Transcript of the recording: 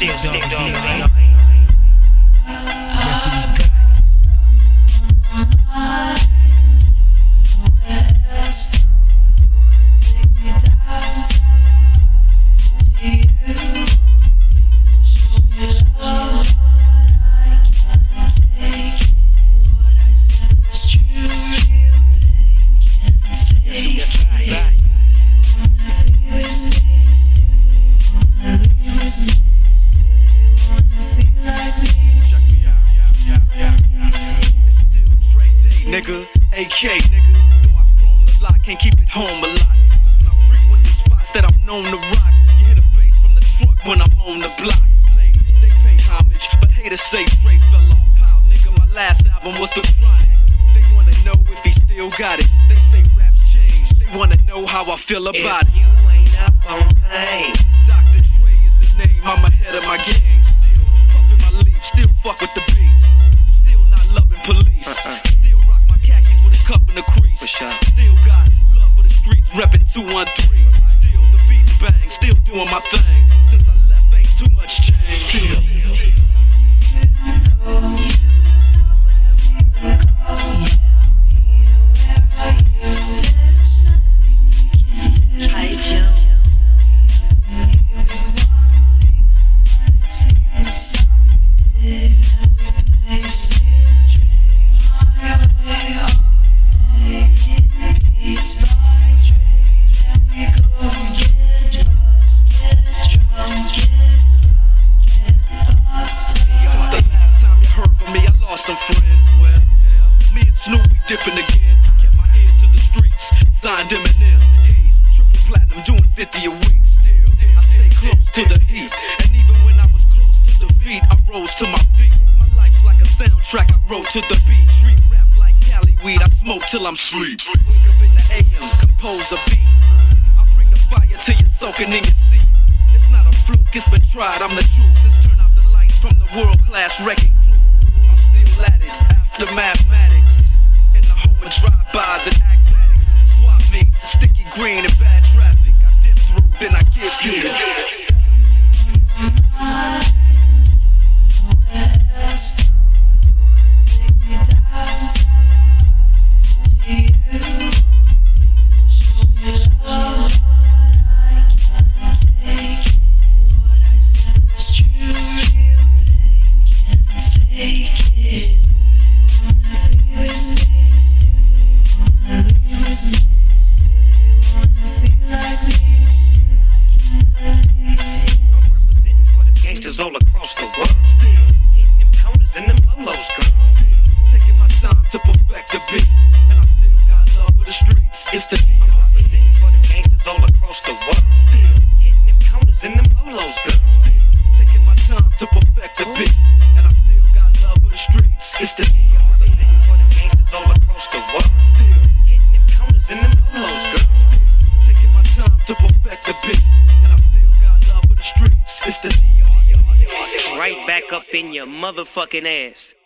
still dog. Guess who's got nigga, AK, nigga. Though I've grown a lot, can't keep it home a lot. Cause when I frequent the spots that I'm known to rock, you hear the bass from the truck when I'm on the block. Ladies, they pay homage, but haters say Dre fell off. How, nigga, my last album was The Chronic. They wanna know if he still got it. They say raps changed. They wanna know how I feel about it. If you ain't up on pain, Dr. Dre is the name, I'm ahead of my game. Still puffin' my leaf, still fuck with the beats. Still not loving police. Still rock my khakis with a cup in the crease. Still got love for the streets, reppin' 213. Still the beats bang, still doing my thing. Since I left, ain't too much change. Still. Some friends, well, me and Snoop, we dipping again. Kept my ear to the streets, signed Eminem. He's triple platinum, doing 50 a week. Still, I stay close to the heat. And even when I was close to defeat, I rose to my feet. My life's like a soundtrack, I wrote to the beat. Street rap like Cali weed, I smoke till I'm sleep. Wake up in the AM, compose a beat. I bring the fire till you're soaking in your seat. It's not a fluke, it's been tried, I'm the truth. Since turn out the lights from the world-class wrecking crew. At it, after mathematics, in the home of drive-bys and acmatics, swap meets, sticky green and bad traffic. I dip through, then I get through. Take me downtown to you. Show me love, but I can't take it. What I said was true, real pain can't fake it. all across the world. Still hitting them counters and them lolos, girl. Still taking my time to perfect the beat, and I still got love for the streets. It's the D.R.E. I'm representing for the gangsters all across the world. Still hitting them counters and them lolos, girl. Still taking my time to perfect the beat, and I still got love for the streets. It's the D.R.E. I'm representing for the gangsters all across the world. Still hitting them counters and them lolos, girl. Still taking my time to perfect the beat, and I still got love for the streets. It's the D.R.E. Right back up in your motherfucking ass.